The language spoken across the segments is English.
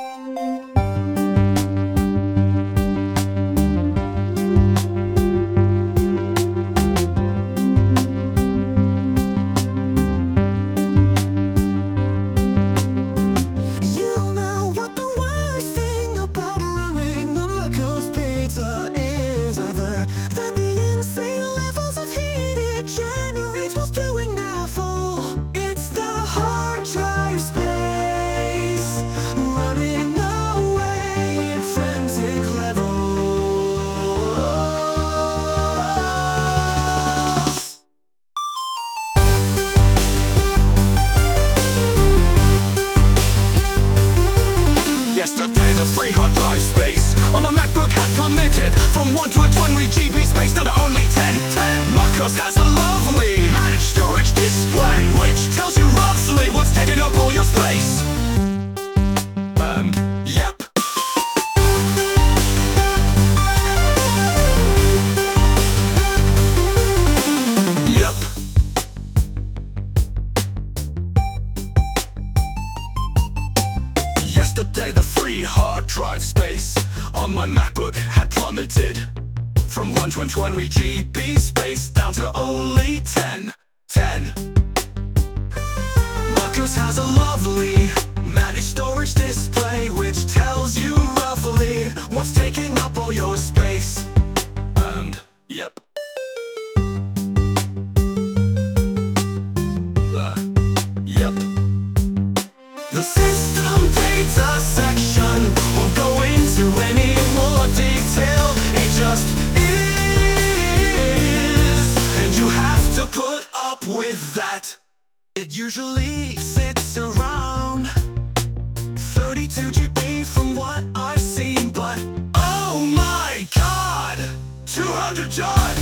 Yesterday the free hard drive space on the MacBook had plummeted from 1 to a 20 GB space down to only 10. Marcos has a lovely managed storage display which tells you roughly what's taking up all your space. Yep. Yep. Yesterday the free hard drive space on my MacBook had plummeted from 1 to 20 GB space down to only 10. Marcos has a lovely managed storage display which tells you roughly what's taking up all your space. Yep. Yep. The system data section won't go into any more detail. It just is, and you have to put up with that. It usually sits around 32 GB from what I've seen, but oh my god, 200 GB.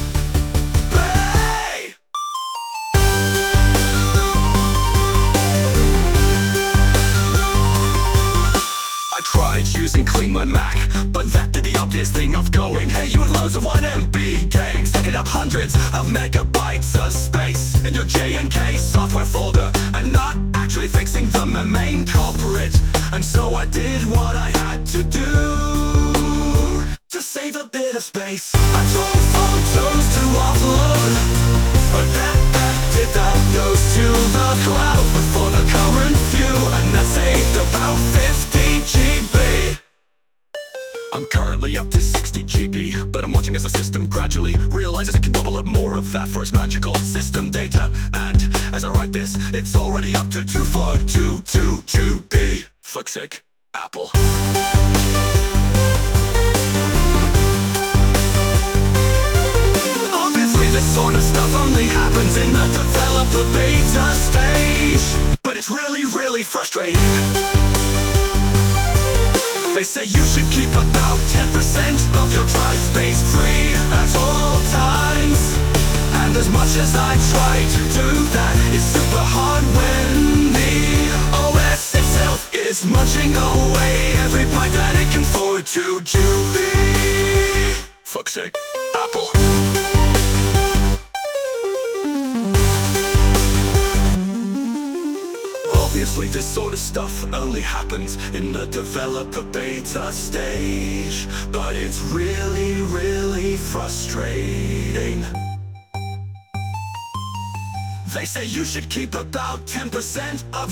Tried using Clean My Mac, but that did the obvious thing of going, hey, you and loads of 1MB games, taking up hundreds of megabytes of space in your J&K software folder, and not actually fixing the main culprit. And so I did what I had to do to save a bit of space. I took photos to offload, but that goes to the cloud. But for the current view, and that saved about 50 GB. I'm currently up to 60 GB, but I'm watching as the system gradually realizes it can double up more of that for its magical system data. And as I write this, it's already up to 242 GB. Fuck's sake, Apple. Obviously this sort of stuff only happens in the developer beta stage, but it's really frustrating. They say you should keep about 10% of your drive space free at all times. And as much as I try to do that, it's super hard when the OS itself is munching away every byte that it can forward to GB. Fuck's sake, Apple. Obviously this sort of stuff only happens in the developer beta stage, but it's really frustrating. They say you should keep about 10% of